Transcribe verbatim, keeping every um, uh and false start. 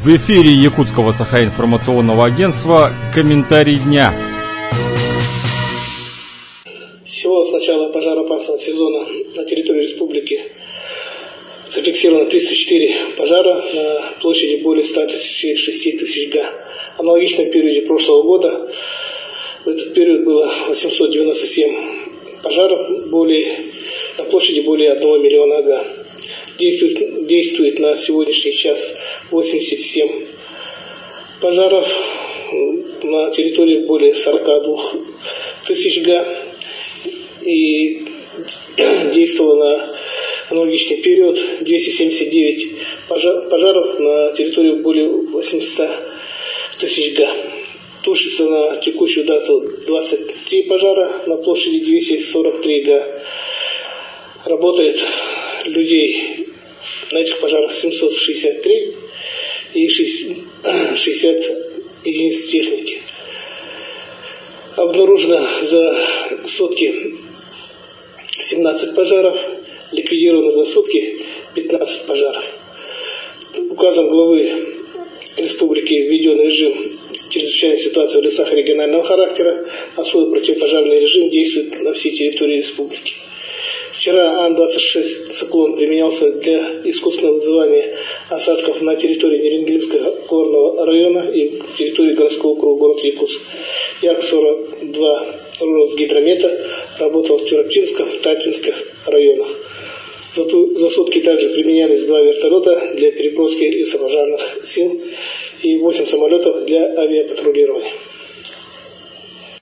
В эфире Якутского Саха-информационного агентства «Комментарий дня». Всего с начала пожароопасного сезона на территории республики зафиксировано триста четыре пожара на площади более ста тридцати шести тысяч га. В аналогичном периоде прошлого года в этот период было восемьсот девяносто семь пожаров более, на площади более одного миллиона га. Действует, действует на сегодняшний час восемьдесят семь пожаров на территории более сорока двух тысяч га. И действовало на аналогичный период двести семьдесят девять пожар, пожаров на территории более восьмисот тысяч га. Тушится на текущую дату двадцать три пожара на площади двести сорок три га. Работает людей на этих пожарах семьсот шестьдесят три и шестьдесят единиц техники. Обнаружено за сутки семнадцать пожаров, ликвидировано за сутки пятнадцать пожаров. Указом главы республики введен режим чрезвычайной ситуации в лесах регионального характера, а свой противопожарный режим действует на всей территории республики. Вчера Ан двадцать шесть «Циклон» применялся для искусственного вызывания осадков на территории Неренгельского горного района и территории городского округа город Якутск. Як сорок два Росгидромета работал в Чурапчинском, Татинских районах. За, ту, за сутки также применялись два вертолета для переброски лесопожарных сил и восемь самолетов для авиапатрулирования.